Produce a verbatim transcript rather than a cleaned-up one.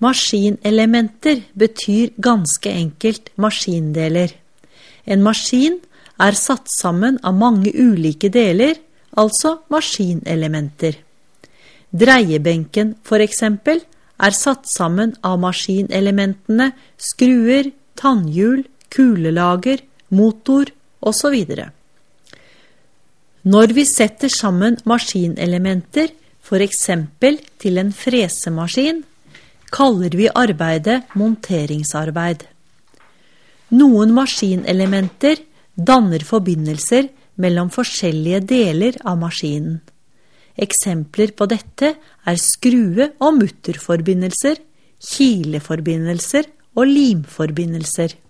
Maskinelementer betyr ganske enkelt maskindeler. En maskin er satt sammen av mange ulike deler, altså maskinelementer. Dreiebenken, for eksempel, er satt sammen av maskinelementene skruer, tannhjul, kulelager, motor og så videre. Når vi setter sammen maskinelementer, for eksempel til en fresemaskin, kaller vi arbeidet monteringsarbeid. Noen maskinelementer danner forbindelser mellom forskjellige deler av maskinen. Eksempler på dette er skrue- og mutterforbindelser, kileforbindelser og limforbindelser.